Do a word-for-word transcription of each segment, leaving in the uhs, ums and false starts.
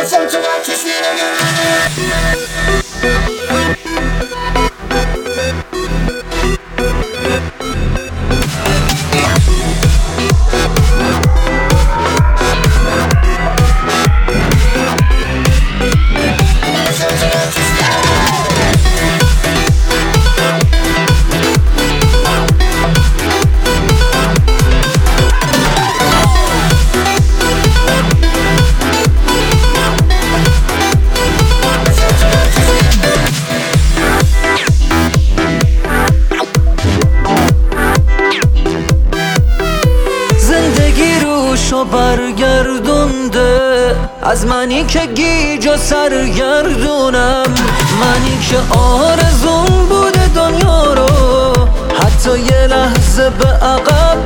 شو برگردونده از منی که گیج و سرگردونم، منی که آرزون بوده دنیا رو حتی یه لحظه به عقب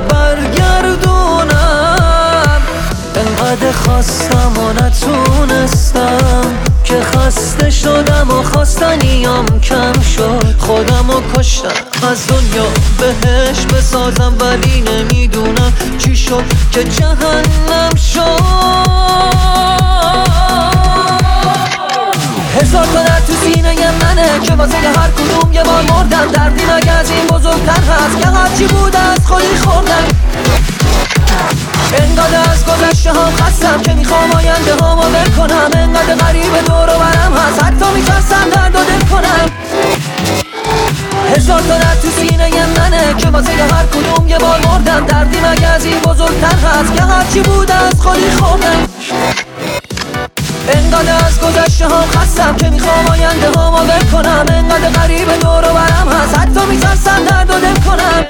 برگردونم. انقدر خواستم و نتونستم که خسته شدم و خواستنیام کم شد، خودم و کشتم از دنیا بهش بسازم، ولی نمیدونم چی شد که جهنم شد. هزار تا درد تو سینه منه که واسه هر کدوم یه بار مردم، دردی مگه از این بزرگتر هست که هرچی بود از خودی خوردم. انقدر از گذشته هم خستم که میخوام آینده هامو ول کنم، انقدر غریب دور و برم هست حتی میترسم درد و دل کنم. هزار تا درد تو سینه منه که واسه هر کدوم یه بار مردم، دردی مگه از این بزرگتر هست که هرچی بود از خودی خوردم. انقدر از گذشته هم خستم که میخوام آینده هامو ول کنم، انقدر غریب دور و برم هست حتی میترسم درد و دل کنم.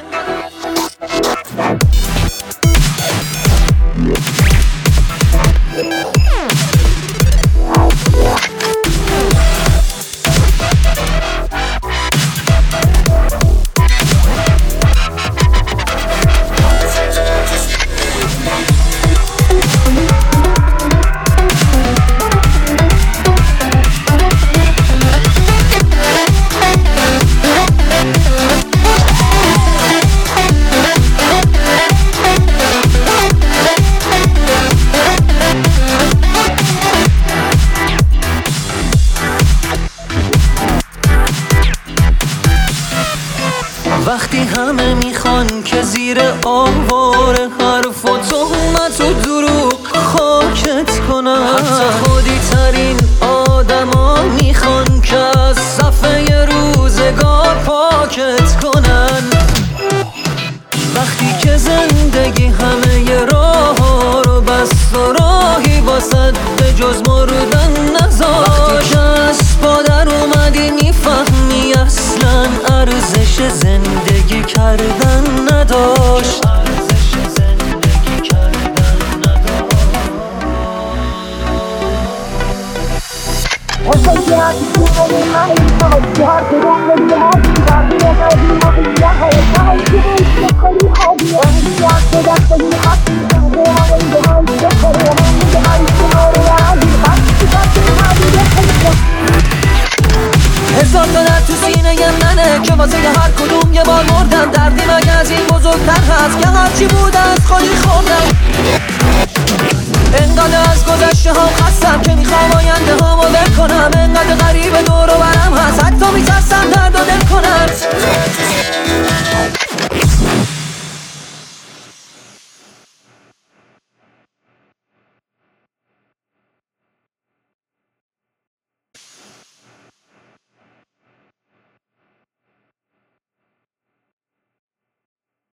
وقتی همه میخوان که زیر آوار حرف و تهمت و دروغ خاکت کنن، حتی خودی ترین آدما میخوان که از صفحه روزگار پاکت کنن. وقتی که زندگی همه راه رو بست و راهی واسد به جز مردن نذاشت، وقتی که از پادر اومدی میفهمی اصلا ارزش زندگی کردن نداشت. هزار تا درد تو سینه منه که واسه هر کدوم یه بار مردم، دردی مگه از این بزرگتر هست که هرچی بود از خودی خوردم. انقدر از گذشته هم خستم که